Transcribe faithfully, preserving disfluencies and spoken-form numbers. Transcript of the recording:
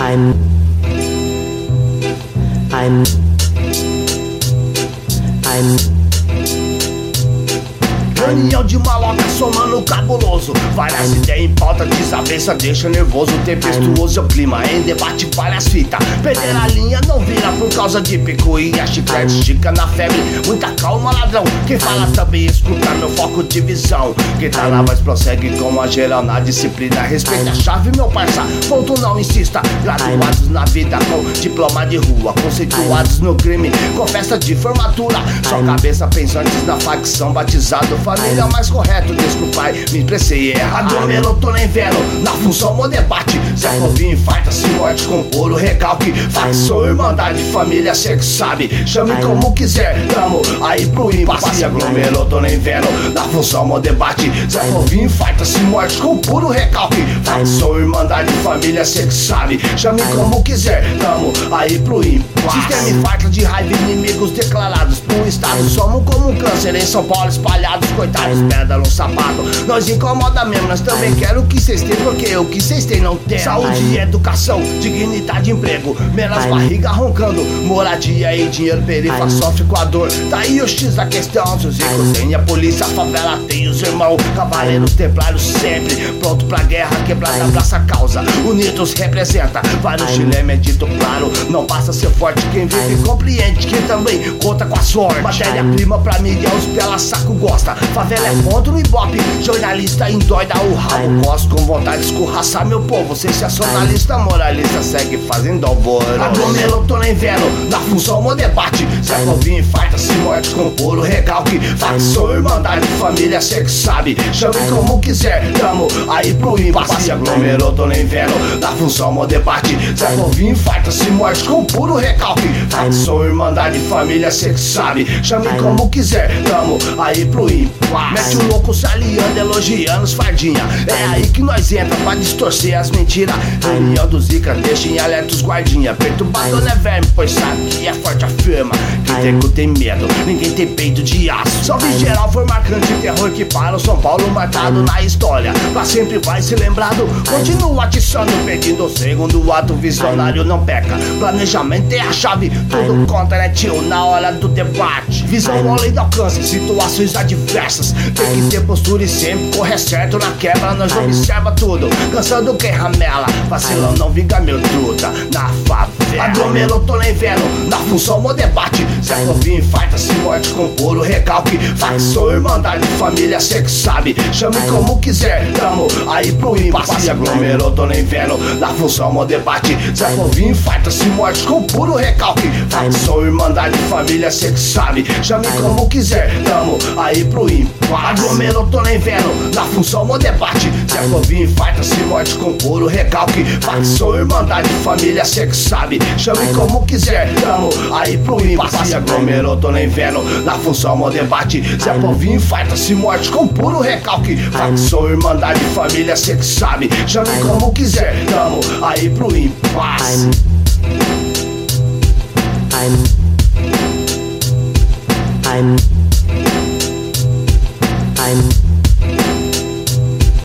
I'm I'm I'm Reunião de maloca somando cabuloso, várias ideias em pauta, desavença deixa nervoso. Tempestuoso é o clima, em debate várias fitas. Perder a linha não vira por causa de pico e a chiclete estica na febre. Muita calma, ladrão, quem fala também escuta meu foco de visão. Quem tá na voz prossegue com a geral na disciplina. Respeita a chave, meu parça, ponto não insista. Graduados na vida com diploma de rua, conceituados no crime com festa de formatura. Só cabeça pensantes na facção, batizado família mais correto, desculpai, me expressei errado. Eu tô nem vendo, na função ou debate. Zé Povinho infarta, se morte com puro recalque. Facção, irmandade, família, cê que sabe. Chame como quiser, tamo aí pro impasse. Aglomerou, tô nem vendo, na função ou debate. Zé Povinho infarta, se morte com puro recalque. Facção, irmandade, família, cê que sabe. Chame como quiser, tamo aí pro impasse. Sistema infarta de raiva, inimigos declarados pro estado. Somos como um câncer em São Paulo espalhados. Coitados, pedra no sapato, nós incomoda mesmo, nós também quero o que cês têm, porque o que cês têm não tem. Saúde e educação, dignidade, emprego, menos barriga roncando, moradia e dinheiro, perifa sofre com a dor. Tá aí o X da questão, se os ricos têm a polícia, a favela tem os irmãos, cavaleiros templários sempre, pronto pra guerra, quebrada abraça a causa, unidos representa, vários chilema é dito claro, não basta ser forte, quem vive compreende, quem também conta com a sorte. Matéria-prima pra mídia, os pela saco gosta. Favela é ponto no ibope, jornalista endoida o rabo. Gosto com vontade de escorraçar meu povo. Sensacionalista, moralista, segue fazendo alvoroço. Aglomerou, tô nem vendo, na função ou debate. Zé Povinho infarta, se morte com puro recalque. Facção, irmandade, família, cê que sabe. Chame como quiser, tamo aí pro impasse. Aglomerou, tô nem vendo, na função ou debate. Zé Povinho infarta, se morte com puro recalque. Facção, irmandade, família, cê que sabe. Chame como quiser, tamo aí pro impasse. Mete o louco se aliando, elogiando os fardinha. É aí que nós entra pra distorcer as mentiras. Reunião do Zica deixa em alerta os guardinha. Perturbado não é verme, pois sabe que é forte, afirma. Quem tem cu tem medo, ninguém tem peito de aço. Salve geral foi marcante, terror que para o São Paulo marcado na história. Pra sempre vai ser lembrado, continua atiçando, pedindo o segundo ato. Visionário não peca, planejamento é a chave. Tudo contra, né tio, na hora do debate. Visão além do alcance, situações adversas. Tem que ter postura e sempre correr certo na quebra. Nós observa tudo, cansando quem ramela. Vacilão não vinga meu truta na favela. Aglomerou, tô nem vendo, na função ou debate. Zé Povinho infarta, se morte com puro recalque. Facção, irmandade, família, cê que sabe. Chame como quiser, tamo aí pro impasse. Aglomerou, tô nem vendo, na função ou debate. Zé Povinho infarta, se morte com puro recalque. Facção, irmandade, família, cê que sabe. Chame como quiser, tamo aí pro impasse. Aglomerou, tô nem vendo, na função ou debate. Zé Povinho infarta, se morte com puro recalque. Facção, irmandade, família, cê que sabe. Chame como quiser, tamo aí pro impasse. Aglomerou, tô nem vendo, na função ou debate. Zé Povinho infarta, se morte com puro recalque. Facção, irmandade, família, cê que sabe. Chame como quiser, tamo aí pro impasse.